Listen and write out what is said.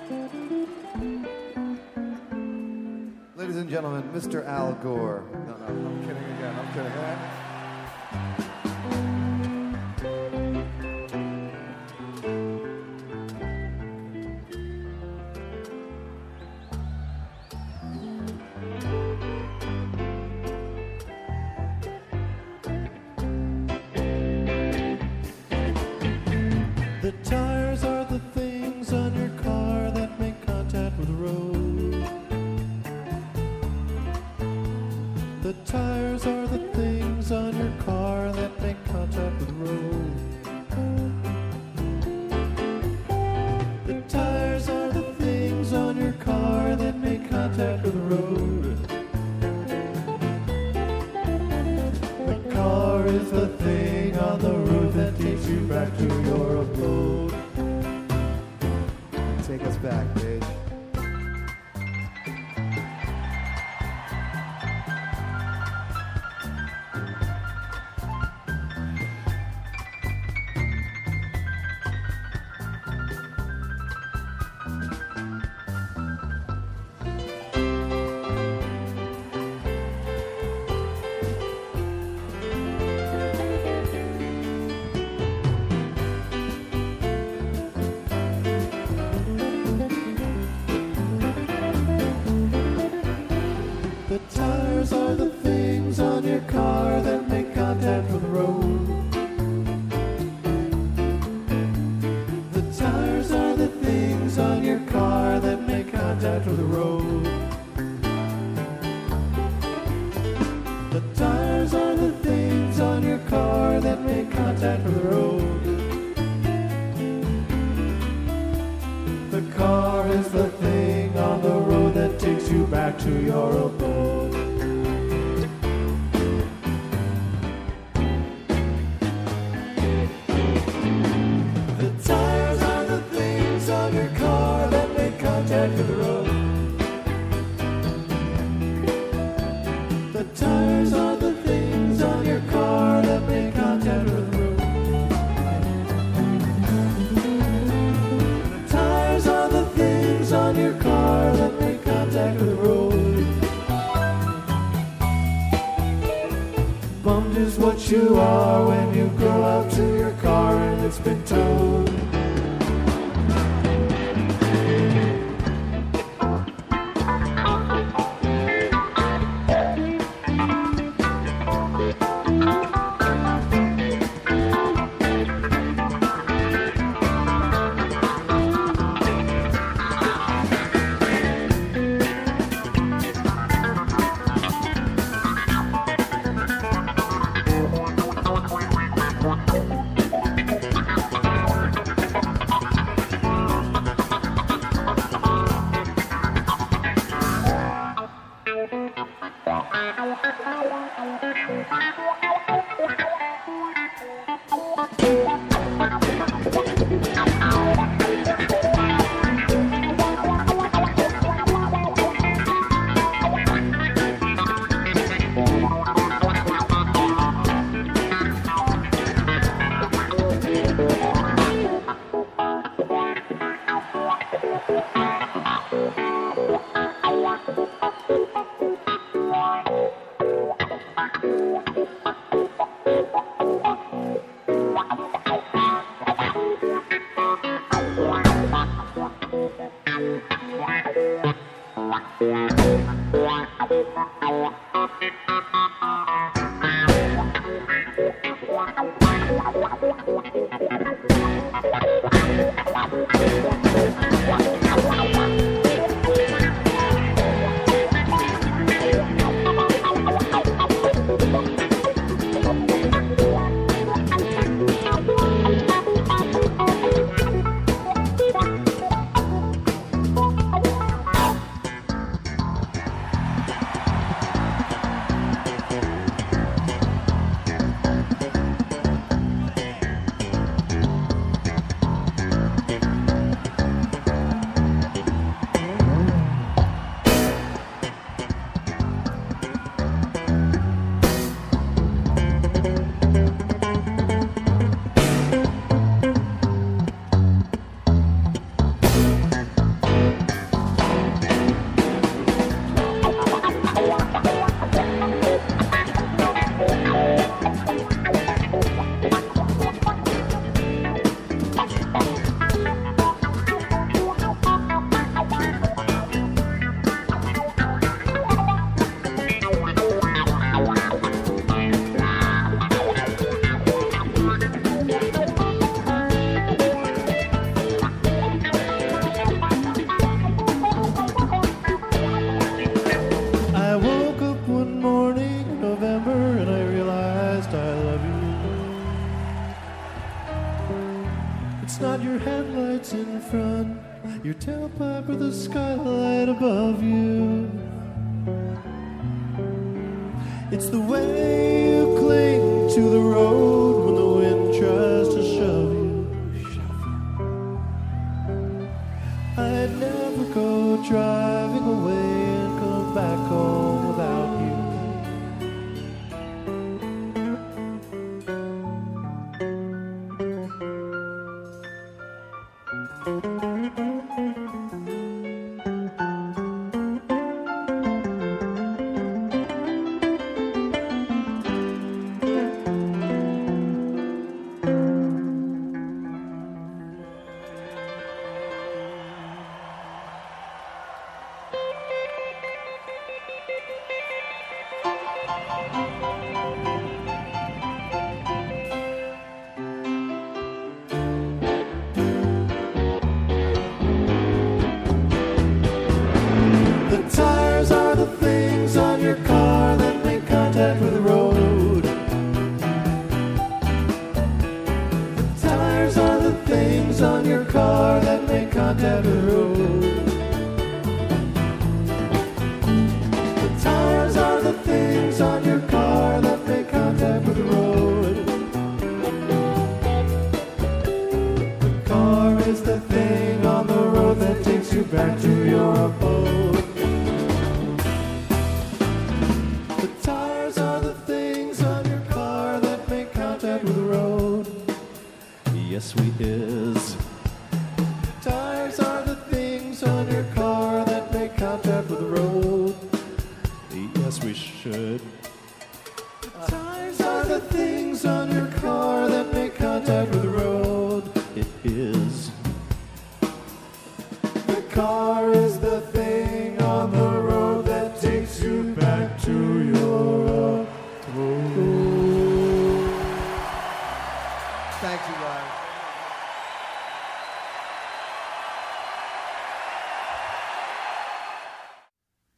Ladies and gentlemen, Mr. Al Gore. No, I'm kidding again. I'm kidding. The tires are the things on your car that make contact with the road. The tires are the things on your car that make contact with the road. The tires are the things on your car that make contact with the road. The car is the thing on the road that takes you back to your abode. Take us back, Paige. The tires are the things on your car that make contact with the road. The tires are the things on your car that make contact with the road. The tires are the things on your car that make contact with the road. The car is the thing on the road that takes you back to your abode. The tires are the things on your car that make contact with the road. The tires are the things on your car that make contact with the road. The tires are the things on your car that make contact with the road. Bummed is what you are when you go out to your car and it's been towed. run, your tailpipe or the skylight above you. It's the way you cling to the road when the wind tries to shove you. I'd never go driving away and come back home without you. The tires are the things on your car that make contact with the road. The tires are the things on your car that make contact with the road. The tires are the things on your car that make contact with the road. The car is the thing on the road that takes you back to your abode. The tires are the things on your car that make contact with the road. Yes, we is. Tires are the things on your car that make contact with the road. Yes, we should. Tires are the things on your car that make contact with the road. It is. The car is the thing